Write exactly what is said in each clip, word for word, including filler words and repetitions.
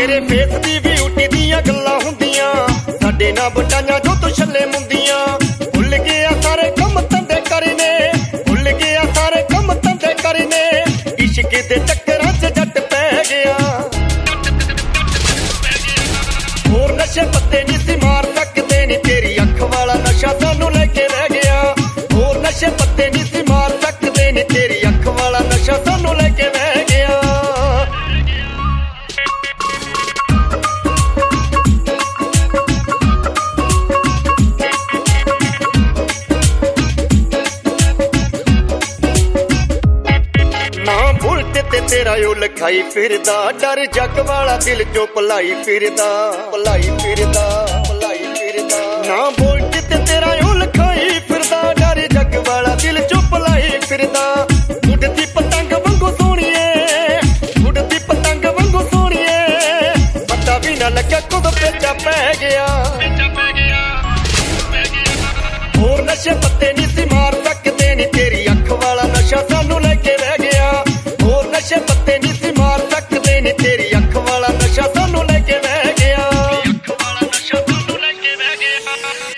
तेरे फेस दी ब्यूटी दियां गल्लां हुंदियां साडे नाल बटाइयां जो तू छल्ले मुंदियां भुल गया सारे कम धंधे करने भुल गया सारे कम धंधे करने इश्क दे चक्करां च जट पै गया होर नशे पत्ते नी सी मार सकदे नी तेरी अख वाला नशा सानू लेके रह गया होर नशे पत्ते नी सी मार सकदे नी तेरी अख वाला नशा सानू लेके रह गया ते तेरा यो लिखाई फिरदा डर जग वाला दिल चो भलाई फिरदा भलाई फिरदा भलाई फिरदा ना बोल ते तेरा यो लिखाई फिरदा डर जग वाला दिल चो भलाई फिरदा उड़दी पतंग वांगू सोहणीए उड़दी पतंग वांगू सोहणीए पता भी ना लगा कद पेचा पै गया होर नशे पत्ते नी सी मार सकदे नी तेरी अख वाला नशा सानू लेके रह गया नशे पत्ते नी सी मार सकदे नी तेरी अख वाला नशा सानू लेके रह गया अख वाला नशा सानू लेके रह गया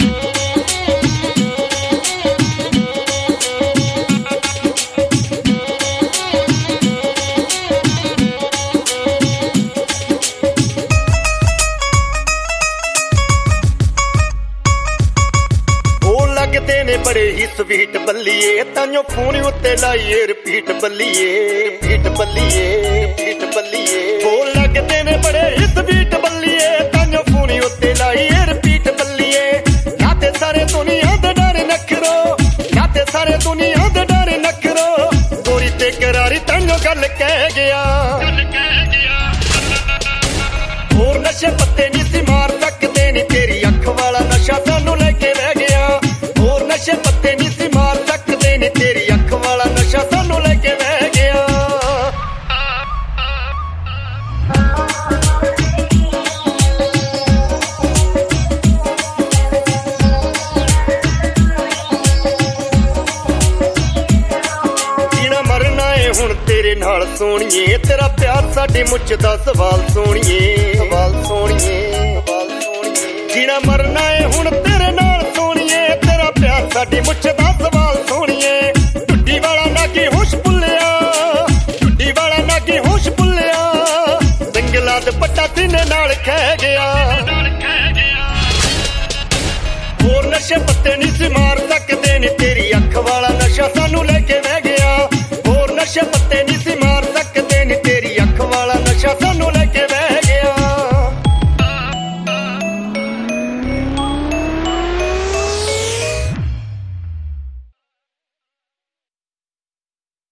ओ लगदे ने बड़े ही स्वीट बल्लीए ताइयों फोन उत्ते लाइए रिपीट बल्लीए रिपीट बल्लीए रिपीट बल्लीए ओ लगदे ने बड़े ही स्वीट बल्लीए ताइयों फोन उत्ते लाइए रिपीट बल्लीए नाते सारे दुनिया दे डर नखरो नाते सारे दुनिया दे डर नखरो गोरी ते करारी ताइयों गल कह गया होर नशे पत्ते नी सी मार सकदे नी तेरी अख वाला नशा सानू लेके रह गया होर नशे पत्ते नी सी मार सकदे नी तेरी अख वाला नशा सानू लेके रह गया जीना मरना है हुण तेरे नाल सोहणीए तेरा प्यार साडे मुझ दा सवाल सोहणीए सवाल सोहणीए सवाल सोहणीए जीना मरना है हुण तेरे नाल सोहणीए तेरा प्यार साडे मुझ दा सवाल सोहणीए टुड्डी वाला ना की होश भुल्लिया टुड्डी वाला ना की होश भुल्लिया दंगला दुपट्टा सीने नाल खह गया होर नशे पत्ते नी सी मार सकदे नी